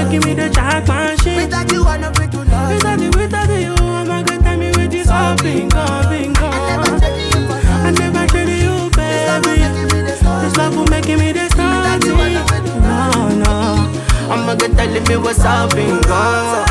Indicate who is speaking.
Speaker 1: making me the jack machine.
Speaker 2: Without you, I no fit to love.
Speaker 1: Without you, I'ma get time me with this all bingo. I never traded you, baby. This love will making me the star. No, I'ma get telling me what's up, bingo.